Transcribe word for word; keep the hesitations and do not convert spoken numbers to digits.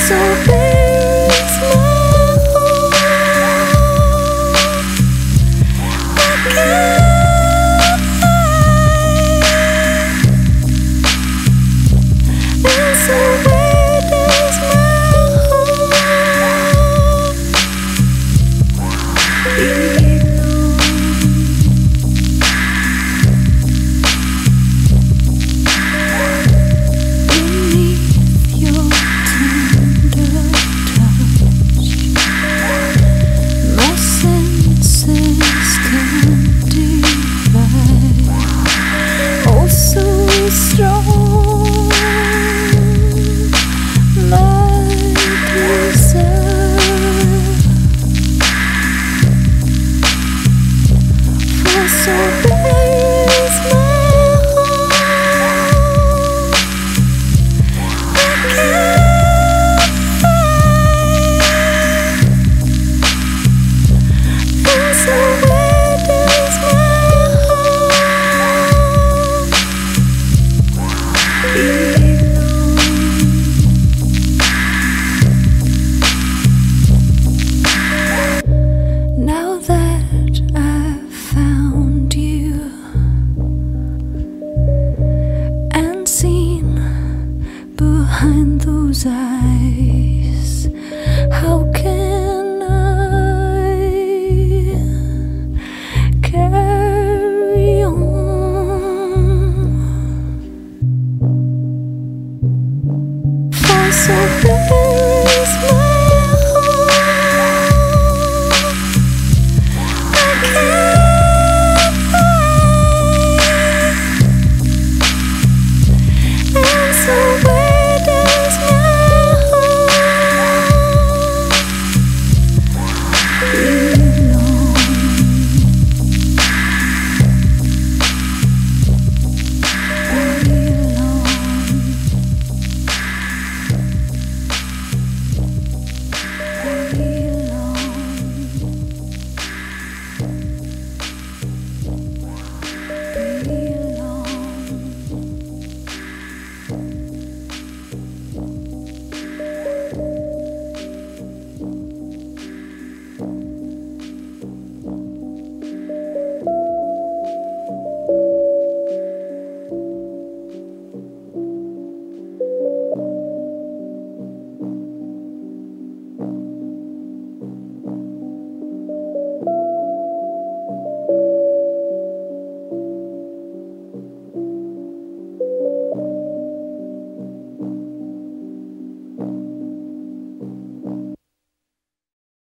So where is my home? I can't hide. And so where does my home belong? Strong, my desire for so where is my home? I can't hide. And so where does my now that I've found you and seen behind those eyes, how can I carry on? For so